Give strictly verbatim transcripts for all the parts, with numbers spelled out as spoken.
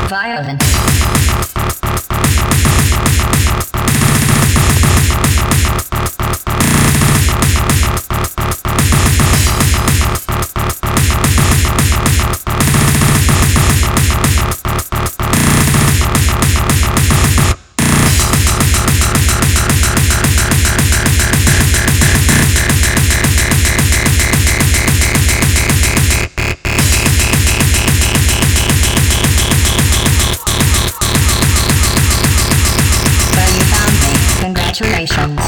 violent. Congratulations.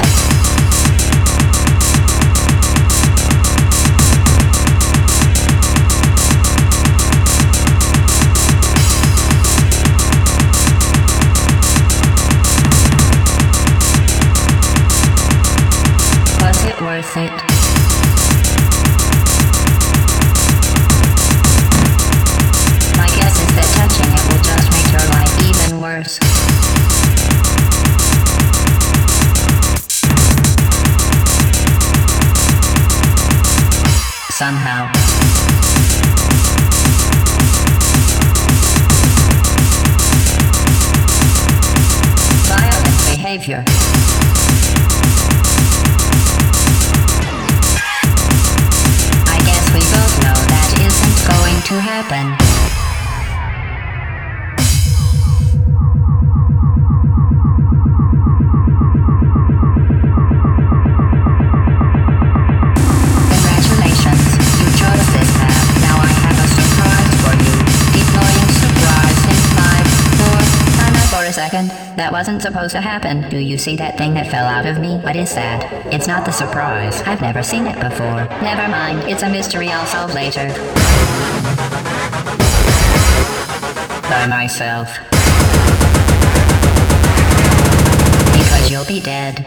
Was it worth it? My guess is that touching it will just make your life even worse. Somehow. Violent behavior. I guess we both know that isn't going to happen. Second, that wasn't supposed to happen. Do you see that thing that fell out of me? What is that? It's not the surprise. I've never seen it before. Never mind, it's a mystery I'll solve later. By myself. Because you'll be dead.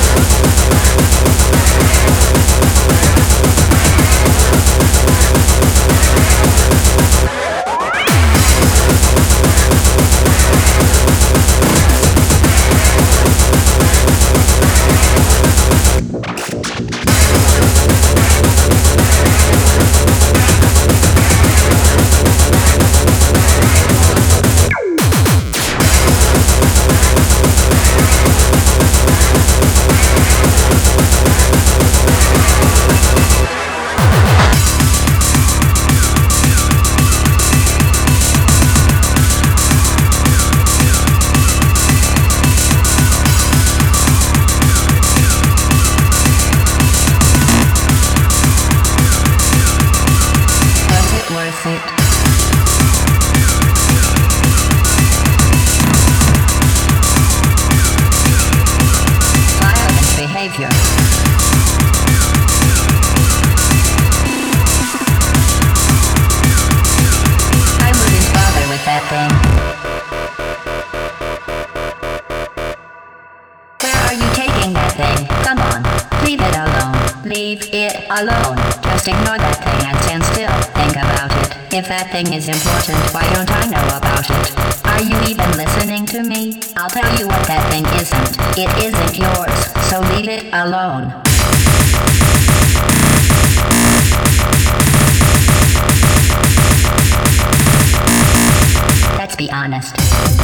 Behavior. I wouldn't bother with that thing. Where are you taking that thing? Come on, leave it alone. Leave it alone. Just ignore that thing and stand still. Think about it. If that thing is important, why don't I know about it? Are you even listening to me? I'll tell you what that thing isn't. It isn't yours, so leave it alone. Let's be honest.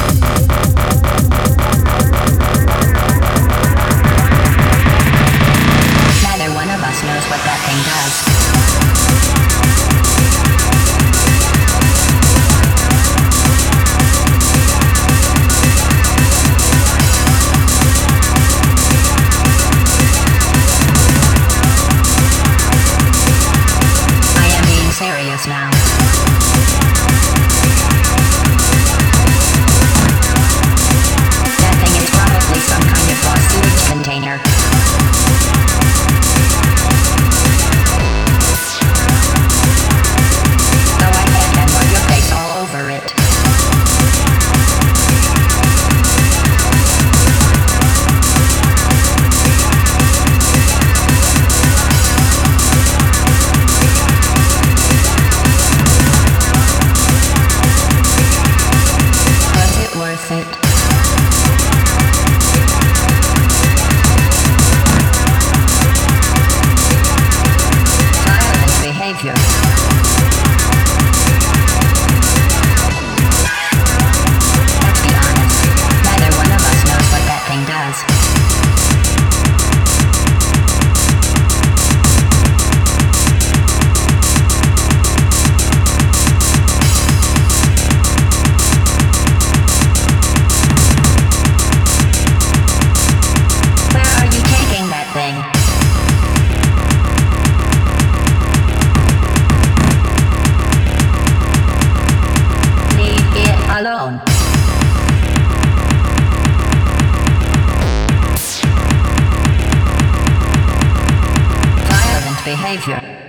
Neither one of us knows what that thing does. Serious now. That thing is behavior.